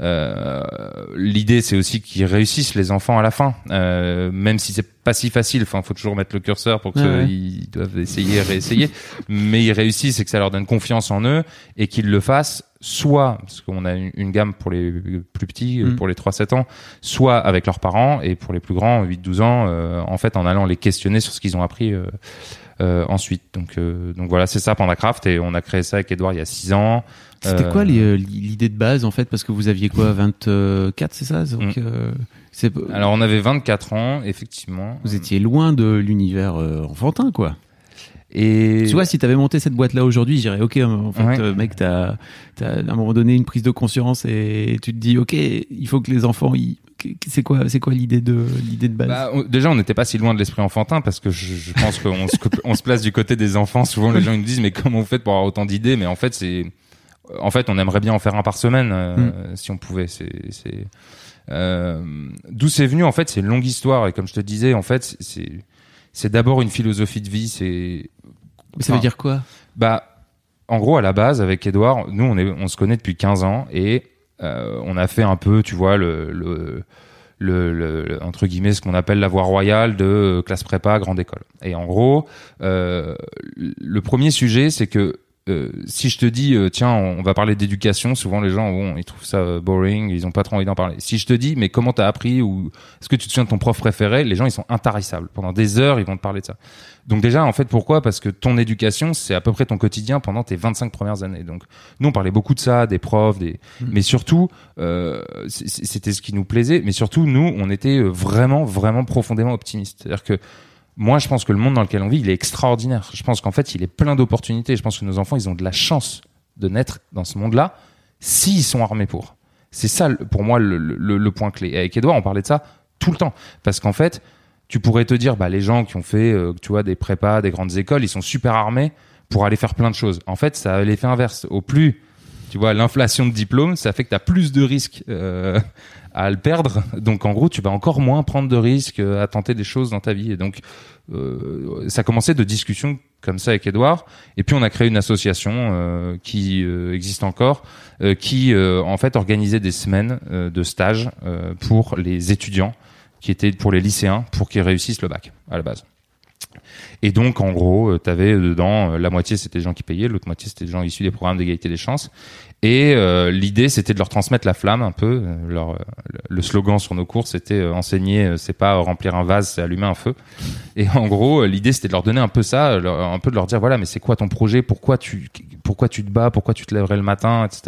L'idée c'est aussi qu'ils réussissent les enfants à la fin, même si c'est pas si facile. Enfin, faut toujours mettre le curseur pour que ils doivent essayer, réessayer, mais ils réussissent et que ça leur donne confiance en eux et qu'ils le fassent. Soit, parce qu'on a une gamme pour les plus petits, pour les 3-7 ans, soit avec leurs parents, et pour les plus grands, 8-12 ans, en fait, en allant les questionner sur ce qu'ils ont appris ensuite. Donc voilà, c'est ça Pandacraft, et on a créé ça avec Edouard il y a 6 ans. C'était quoi l'idée de base, en fait, parce que vous aviez quoi, 24, c'est ça? Donc, alors, on avait 24 ans, effectivement. Vous étiez loin de l'univers enfantin, quoi. Et tu vois, si t'avais monté cette boîte-là aujourd'hui, je dirais, ok, en fait, mec, t'as à un moment donné une prise de conscience et tu te dis, ok, il faut que les enfants, c'est quoi l'idée de base? Bah, déjà, on n'était pas si loin de l'esprit enfantin parce que je pense qu'on se place du côté des enfants. Souvent, les gens ils nous disent, mais comment vous faites pour avoir autant d'idées? Mais en fait, on aimerait bien en faire un par semaine si on pouvait. D'où c'est venu, en fait, c'est une longue histoire, et comme je te disais, en fait, c'est d'abord une philosophie de vie. Mais ça veut dire quoi? Bah, en gros, à la base, avec Edouard, nous, on se connaît depuis 15 ans et on a fait un peu, tu vois, le entre guillemets, ce qu'on appelle la voie royale de classe prépa, grande école. Et en gros, le premier sujet, c'est que si je te dis tiens, on va parler d'éducation, souvent les gens ils trouvent ça boring, ils ont pas trop envie d'en parler. Si je te dis mais comment t'as appris, ou est-ce que tu te souviens de ton prof préféré, les gens ils sont intarissables. Pendant des heures ils vont te parler de ça. Donc déjà en fait pourquoi? Parce que ton éducation c'est à peu près ton quotidien pendant tes 25 premières années. Donc nous on parlait beaucoup de ça, des profs, mais surtout c'était ce qui nous plaisait, mais surtout nous on était vraiment profondément optimistes. C'est-à-dire que moi, je pense que le monde dans lequel on vit, il est extraordinaire. Je pense qu'en fait, il est plein d'opportunités. Je pense que nos enfants, ils ont de la chance de naître dans ce monde-là s'ils sont armés pour. C'est ça, pour moi, le point clé. Et avec Edouard, on parlait de ça tout le temps. Parce qu'en fait, tu pourrais te dire, bah, les gens qui ont fait, tu vois, des prépas, des grandes écoles, ils sont super armés pour aller faire plein de choses. En fait, ça a l'effet inverse. Au plus, tu vois, l'inflation de diplômes, ça fait que tu as plus de risques à le perdre. Donc, en gros, tu vas encore moins prendre de risques à tenter des choses dans ta vie. Et donc, ça a commencé de discussions comme ça avec Edouard. Et puis, on a créé une association qui existe encore, qui, en fait, organisait des semaines de stage pour les étudiants, qui étaient pour les lycéens, pour qu'ils réussissent le bac, à la base. Et donc, en gros, t'avais dedans, la moitié c'était des gens qui payaient, l'autre moitié c'était des gens issus des programmes d'égalité des chances. Et l'idée, c'était de leur transmettre la flamme un peu. Le slogan sur nos cours, c'était enseigner, c'est pas remplir un vase, c'est allumer un feu. Et en gros, l'idée, c'était de leur donner un peu ça, un peu de leur dire, voilà, mais c'est quoi ton projet, pourquoi tu te bats, pourquoi tu te lèverais le matin, etc.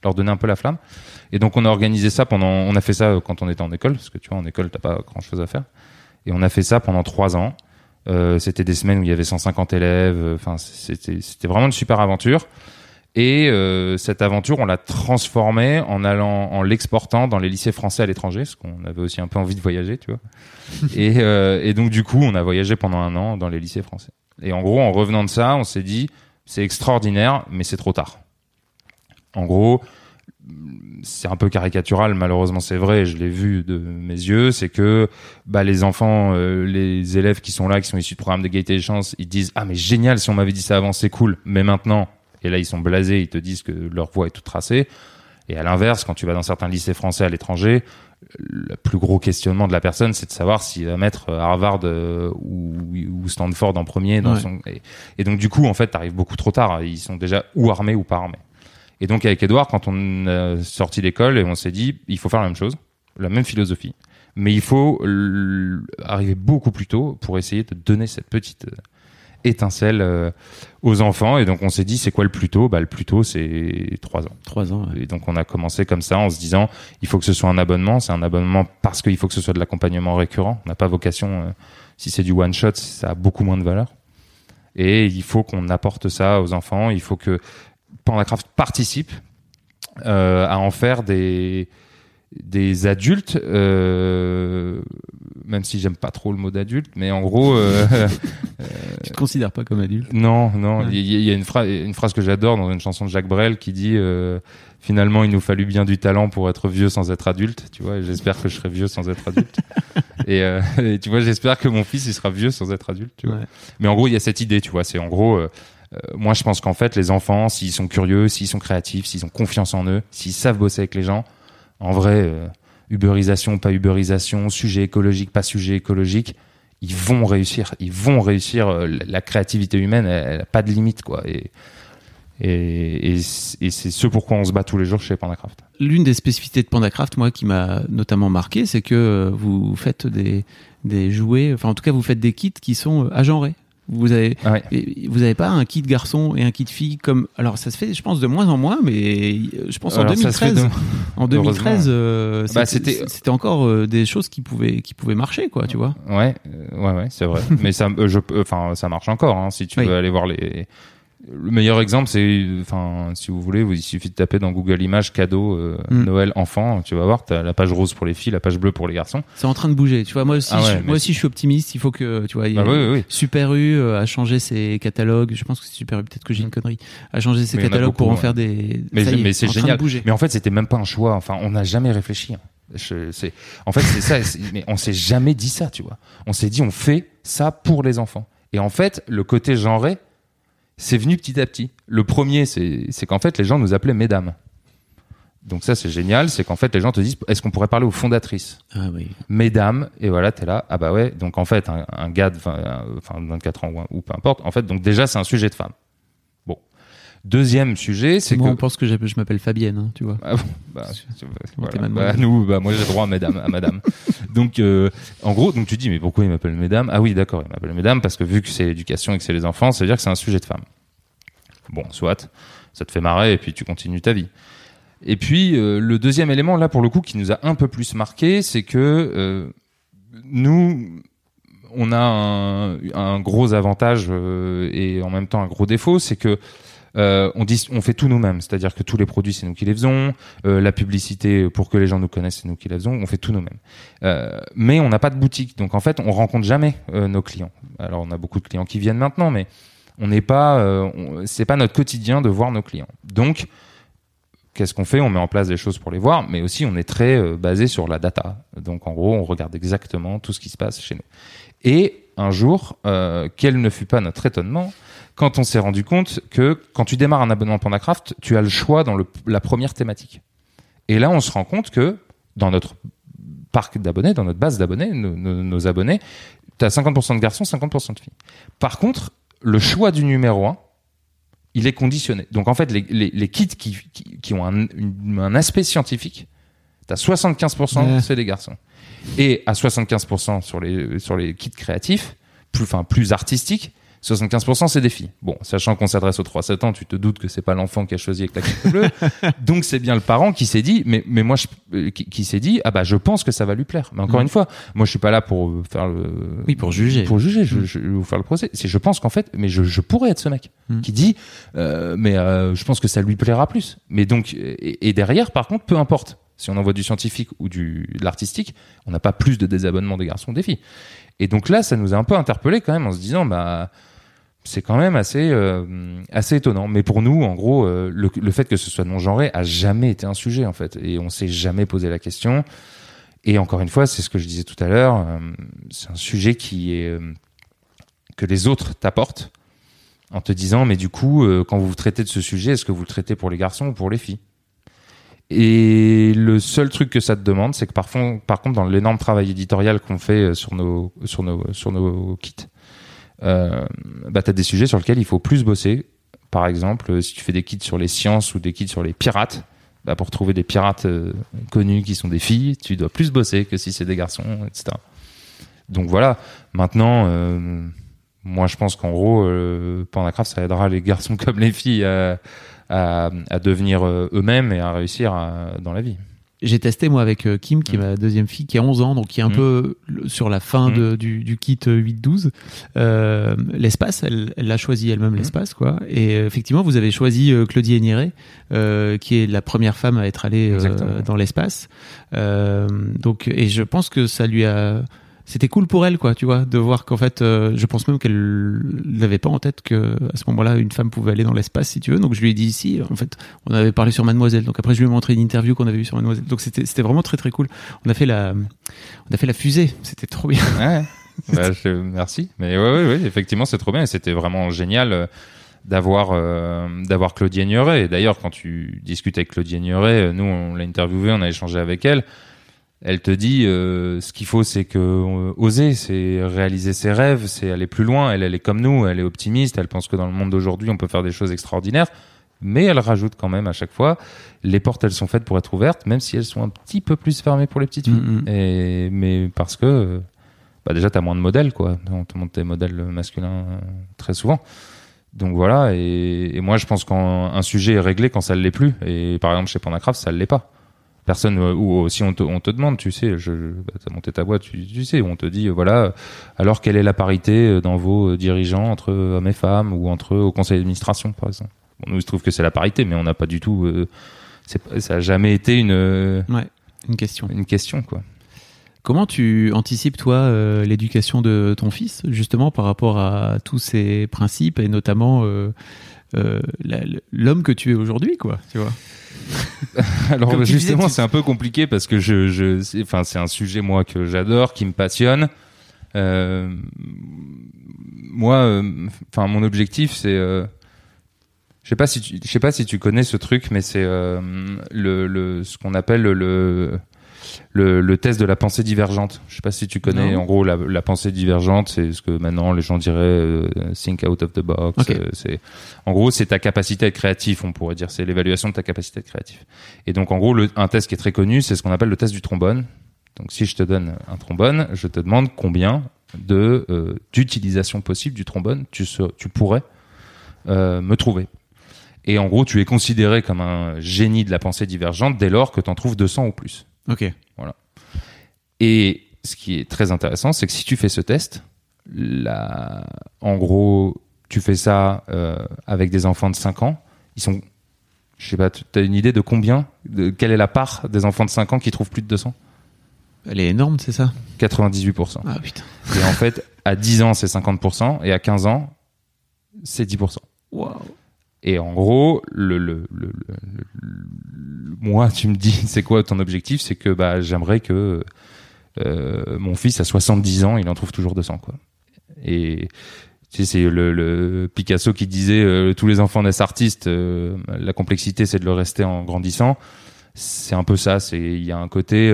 leur donner un peu la flamme. Et donc on a organisé ça on a fait ça quand on était en école, parce que tu vois, en école, t'as pas grand chose à faire. Et on a fait ça pendant 3 ans. C'était des semaines où il y avait 150 élèves. Enfin, c'était vraiment une super aventure. Et cette aventure, on l'a transformée en l'exportant dans les lycées français à l'étranger, parce qu'on avait aussi un peu envie de voyager, tu vois. Et donc du coup, on a voyagé pendant 1 an dans les lycées français. Et en gros, en revenant de ça, on s'est dit, c'est extraordinaire, mais c'est trop tard. En gros, c'est un peu caricatural, malheureusement c'est vrai, je l'ai vu de mes yeux, c'est que les enfants, les élèves qui sont là, qui sont issus de programmes d'égalité des chances, ils disent ah mais génial, si on m'avait dit ça avant c'est cool, mais maintenant, et là ils sont blasés, ils te disent que leur voie est toute tracée. Et à l'inverse, quand tu vas dans certains lycées français à l'étranger, le plus gros questionnement de la personne, c'est de savoir s'il va mettre Harvard ou Stanford en premier dans son... Et donc du coup, en fait, t'arrives beaucoup trop tard, ils sont déjà ou armés ou pas armés. Et donc avec Edouard, quand on est sorti d'école, et on s'est dit, il faut faire la même chose, la même philosophie, mais il faut arriver beaucoup plus tôt pour essayer de donner cette petite étincelle aux enfants. Et donc on s'est dit, c'est quoi le plus tôt ? Le plus tôt, c'est 3 ans. 3 ans, ouais. Et donc on a commencé comme ça en se disant, il faut que ce soit un abonnement. C'est un abonnement parce qu'il faut que ce soit de l'accompagnement récurrent. On n'a pas vocation, si c'est du one shot, ça a beaucoup moins de valeur. Et il faut qu'on apporte ça aux enfants. Il faut que PandaCraft participe à en faire des adultes, même si j'aime pas trop le mot d'adulte, mais en gros tu te considères pas comme adulte? Non, il y a une phrase que j'adore dans une chanson de Jacques Brel qui dit finalement il nous fallut bien du talent pour être vieux sans être adulte, tu vois, et j'espère que je serai vieux sans être adulte. et tu vois, j'espère que mon fils il sera vieux sans être adulte, tu vois. Ouais. Mais en gros, il y a cette idée, tu vois, c'est en gros moi je pense qu'en fait les enfants, s'ils sont curieux, s'ils sont créatifs, s'ils ont confiance en eux, s'ils savent bosser avec les gens, en vrai, uberisation, pas uberisation, sujet écologique, pas sujet écologique, ils vont réussir. La créativité humaine, elle a pas de limite, quoi. Et c'est ce pourquoi on se bat tous les jours chez PandaCraft. L'une des spécificités de PandaCraft, moi, qui m'a notamment marqué, c'est que vous faites des jouets, enfin en tout cas vous faites des kits qui sont agenrés. Vous avez pas un kit garçon et un kit fille comme, alors ça se fait je pense de moins en moins, mais je pense en 2013 c'était encore des choses qui pouvaient marcher, quoi, tu vois. Ouais, c'est vrai. Mais ça marche encore, hein, si tu veux aller voir le meilleur exemple, c'est, si vous voulez, il suffit de taper dans Google Images cadeau Noël enfant, tu vas voir, t'as la page rose pour les filles, la page bleue pour les garçons. C'est en train de bouger, tu vois. Moi aussi, je suis optimiste. Il faut que, tu vois, Super U a changé ses catalogues. Je pense que c'est Super U, peut-être que j'ai une connerie, a changé ses catalogues pour en faire des. Mais c'est génial. Mais en fait, c'était même pas un choix. Enfin, on n'a jamais réfléchi. En fait, c'est ça. Mais on s'est jamais dit ça, tu vois. On s'est dit, on fait ça pour les enfants. Et en fait, le côté genré, c'est venu petit à petit. Le premier, c'est qu'en fait, les gens nous appelaient mesdames. Donc ça, c'est génial. C'est qu'en fait, les gens te disent, est-ce qu'on pourrait parler aux fondatrices ? Ah oui. Mesdames. Et voilà, t'es là. Ah bah ouais. Donc en fait, un gars de 24 ans ou peu importe. En fait, donc déjà, c'est un sujet de femme. Bon. Deuxième sujet, c'est moi, on pense que je m'appelle Fabienne, hein, tu vois. Ah bon, moi j'ai droit à madame. Donc en gros, donc tu dis mais pourquoi il m'appelle mesdames ? Ah oui, d'accord, il m'appelle mesdames parce que vu que c'est l'éducation et que c'est les enfants, ça veut dire que c'est un sujet de femme. Bon, soit, ça te fait marrer et puis tu continues ta vie. Et puis le deuxième élément là pour le coup qui nous a un peu plus marqué, c'est que nous on a un gros avantage et en même temps un gros défaut, c'est que on fait tout nous-mêmes, c'est-à-dire que tous les produits c'est nous qui les faisons, la publicité pour que les gens nous connaissent c'est nous qui la faisons, on fait tout nous-mêmes. Mais on n'a pas de boutique, donc en fait on rencontre jamais nos clients. Alors on a beaucoup de clients qui viennent maintenant, mais on n'est pas, c'est pas notre quotidien de voir nos clients. Donc qu'est-ce qu'on fait ? On met en place des choses pour les voir, mais aussi on est très basé sur la data. Donc en gros on regarde exactement tout ce qui se passe chez nous. Et un jour, quel ne fut pas notre étonnement quand on s'est rendu compte que quand tu démarres un abonnement PandaCraft, tu as le choix dans la première thématique. Et là, on se rend compte que dans notre parc d'abonnés, dans notre base d'abonnés, nos abonnés, tu as 50% de garçons, 50% de filles. Par contre, le choix du numéro 1, il est conditionné. Donc en fait, les kits qui ont un aspect scientifique, tu as 75%, c'est des garçons. Et à 75% sur les kits créatifs, plus artistiques, 75% c'est des filles. Bon, sachant qu'on s'adresse aux 3-7 ans, tu te doutes que c'est pas l'enfant qui a choisi avec la carte bleue. Donc c'est bien le parent qui s'est dit, mais moi qui s'est dit, ah bah je pense que ça va lui plaire. Mais encore une fois, moi je suis pas là pour faire pour juger. Je vais vous faire le procès. Je pense qu'en fait, mais je pourrais être ce mec qui dit, je pense que ça lui plaira plus. Mais donc et derrière, par contre, peu importe. Si on envoie du scientifique ou de l'artistique, on n'a pas plus de désabonnement des garçons que des filles. Et donc là, ça nous a un peu interpellés quand même en se disant, bah, c'est quand même assez étonnant. Mais pour nous, en gros, le fait que ce soit non-genré a jamais été un sujet en fait, et on s'est jamais posé la question. Et encore une fois, c'est ce que je disais tout à l'heure, c'est un sujet que les autres t'apportent en te disant, mais du coup, quand vous traitez de ce sujet, est-ce que vous le traitez pour les garçons ou pour les filles ? Et le seul truc que ça te demande, c'est que par contre, dans l'énorme travail éditorial qu'on fait sur nos kits, t'as des sujets sur lesquels il faut plus bosser. Par exemple, si tu fais des kits sur les sciences ou des kits sur les pirates, pour trouver des pirates connus qui sont des filles, tu dois plus bosser que si c'est des garçons, etc. Donc voilà. Maintenant, moi je pense qu'en gros, Pandacraft, ça aidera les garçons comme les filles à devenir eux-mêmes et à réussir dans la vie. J'ai testé moi avec Kim, qui est ma deuxième fille, qui a 11 ans, donc qui est un peu sur la fin du kit 8-12. L'espace, elle l'a choisi elle-même, l'espace, quoi. Et effectivement, vous avez choisi Claudie Héniré, qui est la première femme à être allée dans l'espace. Donc, et je pense que ça lui a... C'était cool pour elle, quoi, tu vois, de voir qu'en fait, je pense même qu'elle n'avait pas en tête que à ce moment-là, une femme pouvait aller dans l'espace, si tu veux. Donc je lui ai dit si, en fait, on avait parlé sur Mademoiselle. Donc après, je lui ai montré une interview qu'on avait vue sur Mademoiselle. Donc c'était vraiment très très cool. On a fait la fusée. C'était trop bien. Ouais. Merci. Mais ouais, effectivement, c'est trop bien. Et c'était vraiment génial d'avoir Claudie Héniré. Et d'ailleurs, quand tu discutes avec Claudie Héniré, nous on l'a interviewée, on a échangé avec elle. Elle te dit, ce qu'il faut, c'est que oser, c'est réaliser ses rêves, c'est aller plus loin. Elle est comme nous, elle est optimiste. Elle pense que dans le monde d'aujourd'hui, on peut faire des choses extraordinaires. Mais elle rajoute quand même à chaque fois, les portes, elles sont faites pour être ouvertes, même si elles sont un petit peu plus fermées pour les petites filles. Mais parce que, déjà, t'as moins de modèles, quoi. On te montre tes modèles masculins très souvent. Donc voilà. Et moi, je pense qu'un sujet est réglé quand ça ne l'est plus. Et par exemple, chez Pandacraft, ça ne l'est pas. Personne, ou si on te demande, tu sais, t'as monté ta boîte, tu sais, on te dit, voilà, alors quelle est la parité dans vos dirigeants entre hommes et femmes ou entre eux au conseil d'administration, par exemple. Bon, nous, il se trouve que c'est la parité, mais on n'a pas du tout, ça a jamais été une question. Une question, quoi. Comment tu anticipes, toi, l'éducation de ton fils, justement, par rapport à tous ces principes et notamment l'homme que tu es aujourd'hui, quoi, tu vois? Alors justement, c'est un peu compliqué parce que c'est un sujet moi que j'adore, qui me passionne. Moi, mon objectif, c'est, je sais pas si tu connais ce truc, mais c'est ce qu'on appelle le test de la pensée divergente. Je sais pas si tu connais. Non. En gros, la pensée divergente, c'est ce que maintenant les gens diraient think out of the box. Okay. En gros, c'est ta capacité à être créatif, on pourrait dire. C'est l'évaluation de ta capacité à être créatif. Et donc, en gros, un test qui est très connu, c'est ce qu'on appelle le test du trombone. Donc, si je te donne un trombone, je te demande combien d'utilisation possible du trombone tu pourrais me trouver. Et en gros, tu es considéré comme un génie de la pensée divergente dès lors que tu en trouves 200 ou plus. Ok. Voilà. Et ce qui est très intéressant, c'est que si tu fais ce test, en gros, tu fais ça avec des enfants de 5 ans, ils sont, je sais pas, tu as une idée de quelle est la part des enfants de 5 ans qui trouvent plus de 200 ? Elle est énorme, c'est ça ? 98%. Ah putain. Et en fait, à 10 ans, c'est 50%, et à 15 ans, c'est 10%. Waouh. Et en gros, moi, tu me dis, c'est quoi ton objectif ? C'est que j'aimerais que mon fils à 70 ans, il en trouve toujours 200, quoi. Et tu sais, c'est le Picasso qui disait tous les enfants naissent artistes. La complexité, c'est de le rester en grandissant. C'est un peu ça. Il y a un côté.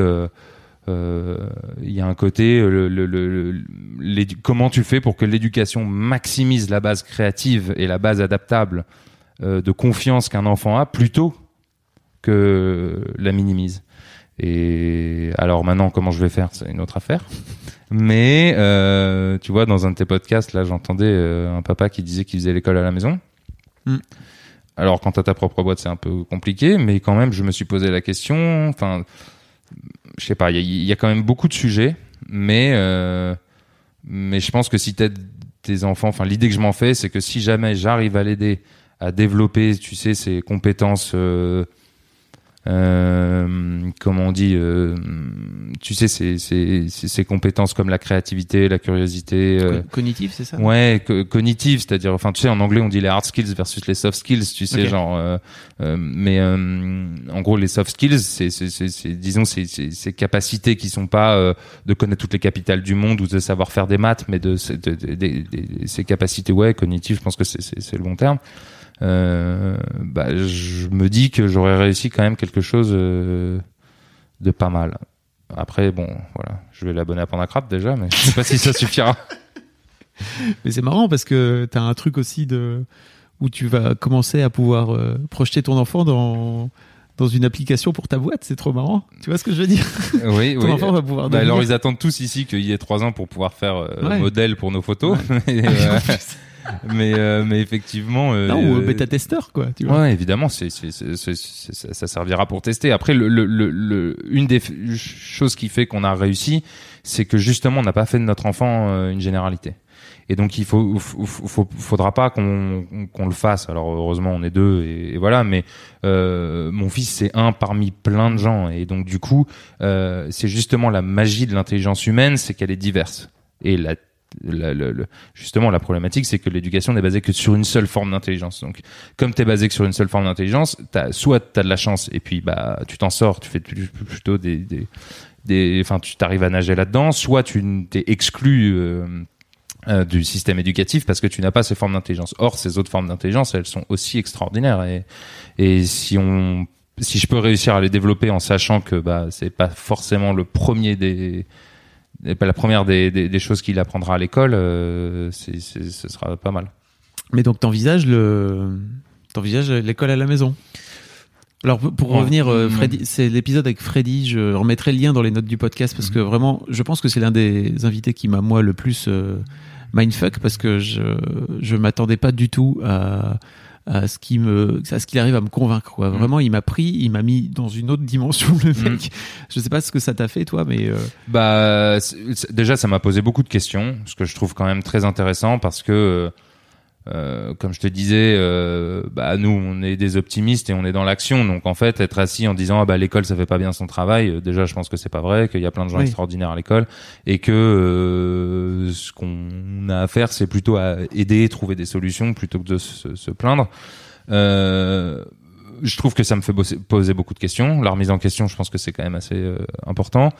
Comment tu fais pour que l'éducation maximise la base créative et la base adaptable de confiance qu'un enfant a plutôt que la minimise. Et alors maintenant, comment je vais faire, c'est une autre affaire. Mais tu vois, dans un de tes podcasts, là, j'entendais un papa qui disait qu'il faisait l'école à la maison. Alors, quand t'as ta propre boîte, c'est un peu compliqué, mais quand même, je me suis posé la question. Enfin, je sais pas, il y a quand même beaucoup de sujets, mais je pense que si t'aides tes enfants, enfin, l'idée que je m'en fais, c'est que si jamais j'arrive à l'aider à développer, tu sais, ses compétences, comment on dit, tu sais, ces compétences comme la créativité, la curiosité, Cognitif, c'est ça? ouais, cognitive, c'est-à-dire, enfin, tu sais, en anglais on dit les hard skills versus les soft skills, tu sais, genre, mais en gros les soft skills, disons, ces capacités qui sont pas de connaître toutes les capitales du monde ou de savoir faire des maths, mais ces capacités, ouais, cognitives, je pense que c'est le bon terme. Je me dis que j'aurais réussi quand même quelque chose de pas mal. Après, bon, voilà, je vais l'abonner à Pandacrap déjà, mais je sais pas si ça suffira. Mais c'est marrant parce que t'as un truc aussi où tu vas commencer à pouvoir projeter ton enfant dans une application pour ta boîte. C'est trop marrant. Tu vois ce que je veux dire? Oui, ton enfant va pouvoir devenir... Alors ils attendent tous ici qu'il y ait 3 ans pour pouvoir faire modèle pour nos photos. Ouais. mais effectivement non, ou bêta-testeur, quoi, tu vois. Ouais, évidemment, ça servira pour tester. Après, une des choses qui fait qu'on a réussi, c'est que justement on n'a pas fait de notre enfant une généralité. Et donc il faudra pas qu'on le fasse. Alors heureusement on est 2 et voilà, mais mon fils c'est un parmi plein de gens, et donc du coup c'est justement la magie de l'intelligence humaine, c'est qu'elle est diverse. Et justement la problématique, c'est que l'éducation n'est basée que sur une seule forme d'intelligence. Donc comme t'es basé que sur une seule forme d'intelligence, soit t'as de la chance et puis tu t'en sors, tu fais plutôt enfin tu t'arrives à nager là-dedans, soit tu t'es exclu du système éducatif parce que tu n'as pas ces formes d'intelligence. Or ces autres formes d'intelligence, elles sont aussi extraordinaires, et si je peux réussir à les développer en sachant que c'est pas forcément la première des choses qu'il apprendra à l'école, ce sera pas mal. Mais donc t'envisages l'école à la maison. Alors pour revenir, Freddy, c'est l'épisode avec Freddy, je remettrai le lien dans les notes du podcast parce que vraiment, je pense que c'est l'un des invités qui m'a moi le plus mindfuck, parce que je m'attendais pas du tout à ce qu'il arrive à me convaincre, quoi. Vraiment, il m'a mis dans une autre dimension, le mec. Je sais pas ce que ça t'a fait, toi, mais déjà ça m'a posé beaucoup de questions, ce que je trouve quand même très intéressant, parce que comme je te disais, nous on est des optimistes et on est dans l'action, donc en fait être assis en disant l'école ça fait pas bien son travail, déjà je pense que c'est pas vrai, qu'il y a plein de gens extraordinaires à l'école, et que ce qu'on a à faire c'est plutôt à aider, trouver des solutions plutôt que de se plaindre. Je trouve que ça me fait poser beaucoup de questions. La remise en question, je pense que c'est quand même assez important.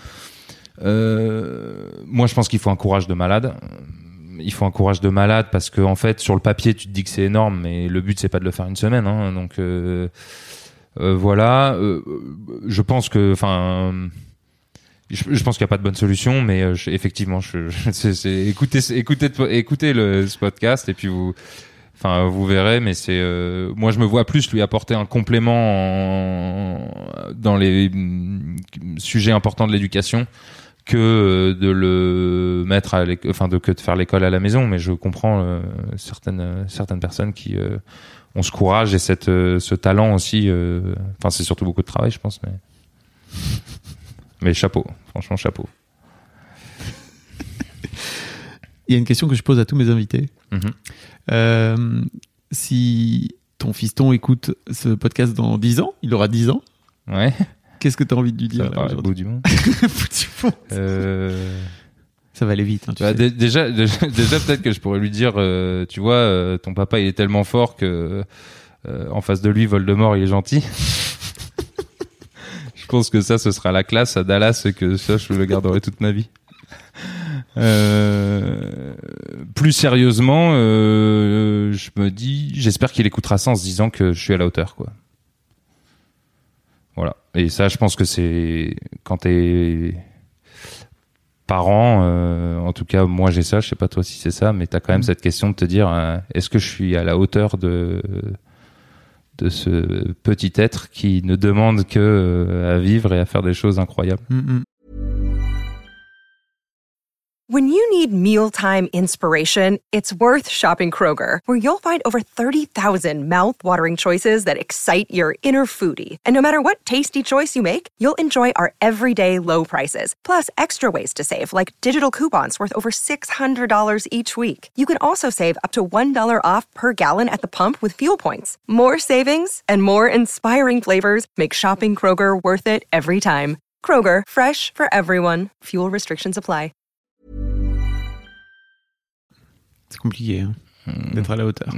Moi je pense qu'il faut un courage de malade. Il faut un courage de malade parce que en fait sur le papier tu te dis que c'est énorme, mais le but c'est pas de le faire une semaine, hein. Donc voilà. Je pense que, je pense qu'il y a pas de bonne solution, mais effectivement, écoutez ce podcast et puis vous verrez. Mais moi je me vois plus lui apporter un complément dans les sujets importants de l'éducation que de le mettre que de faire l'école à la maison. Mais je comprends certaines personnes qui ont ce courage et ce talent aussi. C'est surtout beaucoup de travail, je pense, mais chapeau, franchement chapeau. Il y a une question que je pose à tous mes invités. Si ton fiston écoute ce podcast dans 10 ans, il aura 10 ans. Ouais. Qu'est-ce que tu as envie de lui dire là, au bout du monde. Ça va aller vite. Hein, tu sais. Déjà peut-être que je pourrais lui dire, tu vois, ton papa il est tellement fort que en face de lui, Voldemort il est gentil. Je pense que ça, ce sera la classe à Dallas, que ça, je le garderai toute ma vie. Plus sérieusement, je me dis, j'espère qu'il écoutera ça en se disant que je suis à la hauteur, quoi. Voilà. Et ça, je pense que c'est quand t'es parent, en tout cas moi j'ai ça, je sais pas toi si c'est ça, mais t'as quand même cette question de te dire est-ce que je suis à la hauteur de ce petit être qui ne demande que à vivre et à faire des choses incroyables. When you need mealtime inspiration, it's worth shopping Kroger, where you'll find over 30,000 mouth-watering choices that excite your inner foodie. And no matter what tasty choice you make, you'll enjoy our everyday low prices, plus extra ways to save, like digital coupons worth over $600 each week. You can also save up to $1 off per gallon at the pump with fuel points. More savings and more inspiring flavors make shopping Kroger worth it every time. Kroger, fresh for everyone. Fuel restrictions apply. C'est compliqué d'être à la hauteur.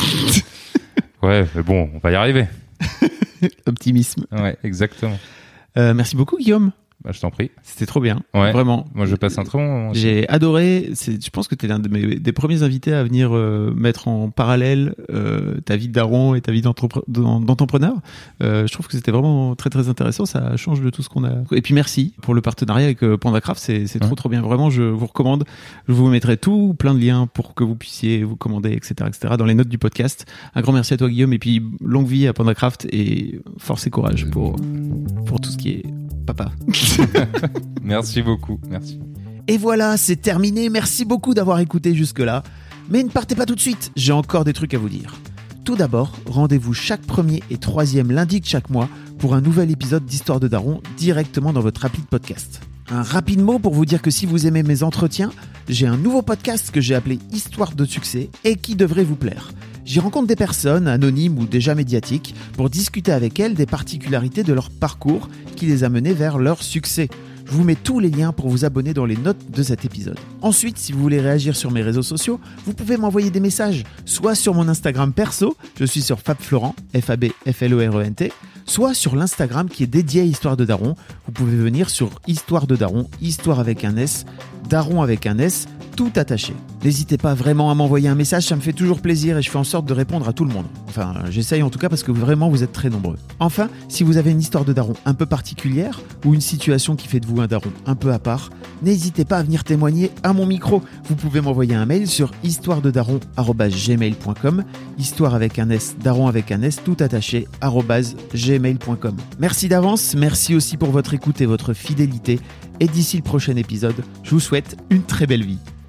Ouais, mais bon, on va y arriver. Optimisme. Ouais, exactement. Merci beaucoup, Guillaume. Bah, je t'en prie. C'était trop bien, ouais. Vraiment. Moi, je passe un très bon moment aussi. J'ai adoré. Je pense que tu es l'un des premiers invités à venir mettre en parallèle ta vie de daron et ta vie d'entrepreneur. Je trouve que c'était vraiment très très intéressant. Ça change de tout ce qu'on a. Et puis merci pour le partenariat avec PandaCraft. C'est trop bien. Vraiment, je vous recommande. Je vous mettrai plein de liens pour que vous puissiez vous commander, etc., dans les notes du podcast. Un grand merci à toi, Guillaume. Et puis longue vie à PandaCraft et force et courage pour tout ce qui est papa. Merci beaucoup, merci. Et voilà, c'est terminé. Merci beaucoup d'avoir écouté jusque-là. Mais ne partez pas tout de suite, j'ai encore des trucs à vous dire. Tout d'abord, rendez-vous chaque 1er et 3e lundi de chaque mois pour un nouvel épisode d'Histoire de Daron directement dans votre appli de podcast. Un rapide mot pour vous dire que si vous aimez mes entretiens, j'ai un nouveau podcast que j'ai appelé Histoire de succès et qui devrait vous plaire. J'y rencontre des personnes, anonymes ou déjà médiatiques, pour discuter avec elles des particularités de leur parcours qui les a menées vers leur succès. Je vous mets tous les liens pour vous abonner dans les notes de cet épisode. Ensuite, si vous voulez réagir sur mes réseaux sociaux, vous pouvez m'envoyer des messages, soit sur mon Instagram perso, je suis sur FabFlorent, FabFlorent, soit sur l'Instagram qui est dédié à Histoire de Daron. Vous pouvez venir sur Histoire de Daron, Histoire avec un S, Daron avec un S, tout attaché. N'hésitez pas vraiment à m'envoyer un message, ça me fait toujours plaisir et je fais en sorte de répondre à tout le monde. Enfin, j'essaye en tout cas parce que vraiment vous êtes très nombreux. Enfin, si vous avez une histoire de daron un peu particulière ou une situation qui fait de vous un daron un peu à part, n'hésitez pas à venir témoigner à mon micro. Vous pouvez m'envoyer un mail sur histoirededaron@gmail.com, histoire avec un S, daron avec un S, tout attaché, @gmail.com. Merci d'avance, merci aussi pour votre écoute et votre fidélité. Et d'ici le prochain épisode, je vous souhaite une très belle vie.